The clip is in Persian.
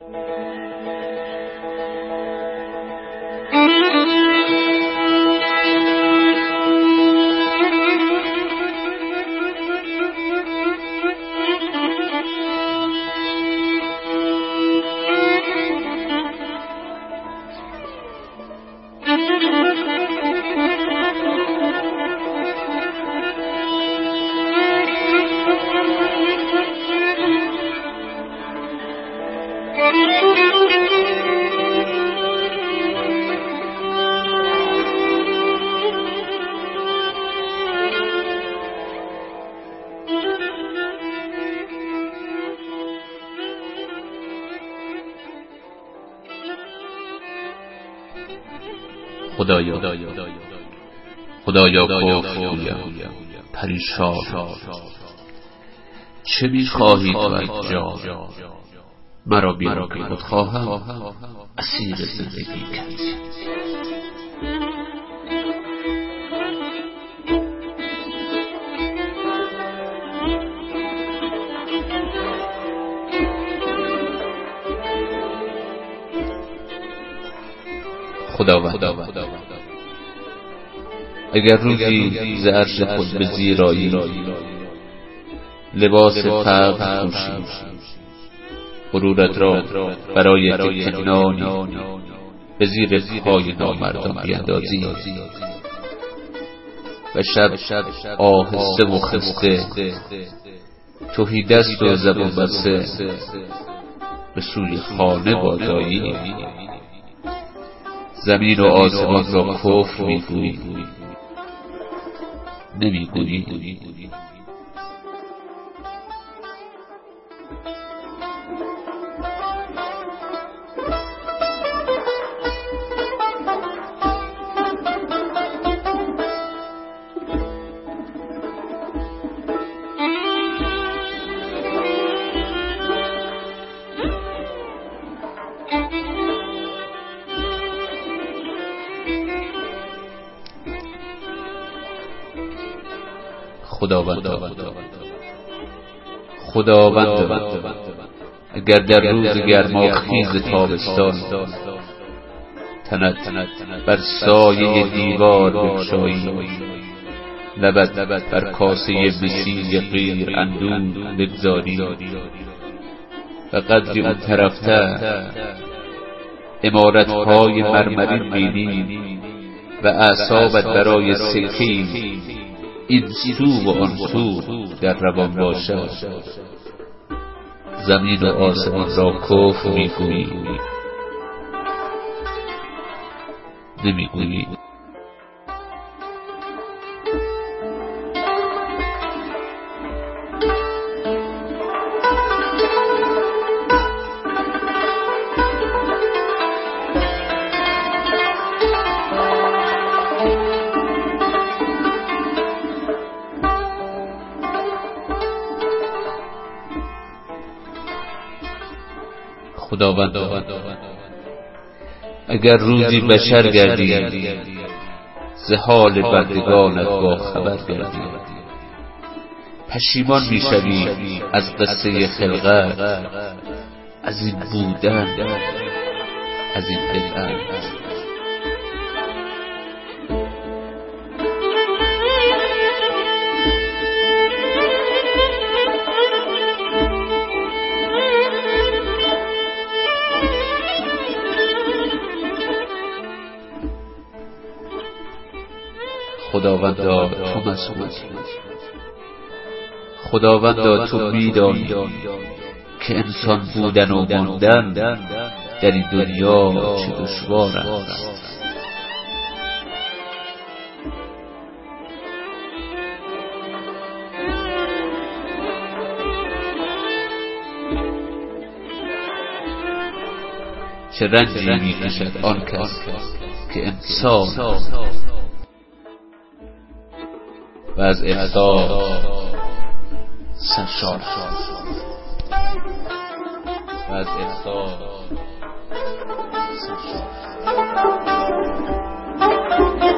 خدایا گویم پریشان چه می‌خواهید و جا مرا بیرون که خود خواهم اسیر زندگی کنید. خداوند اگر روزی ز عرش خود به زیرایی لباس فقر پوشی غرورت را برای تکنانی به زیر پای نامردان بیندازی و شب آهسته و خسته تهی دست و زبان بسته به سوی خانه بازآیی، زمین و آسمان را کفر میگویی، نمیگویی. خداوند اگر در روز گرماخیز تابستان تنت بر سایه دیوار بگشایی، لبت بر کاسه مسیح غیر اندوه بگذاری و قدری اون طرفتر عمارت‌های مرمرین بینی و اعصابت برای سکین این سو و آن سو در روان باشد، زمین و آسمان را کفر میگویی، نمیگویی. خداوند اگر روزی بشر گردی ز حال بندگانت با خبر گردی، پشیمان میشوی از قصه خلقت، از این بودن، از این بدعت. خداوندا تو مسئول، خداوندا تو میدانی که انسان بودن و ماندن در این دنیا چه دشوار است. چه رنجی میکشد آن کس که انسان و از احسان سرشار و از احسان سرشار.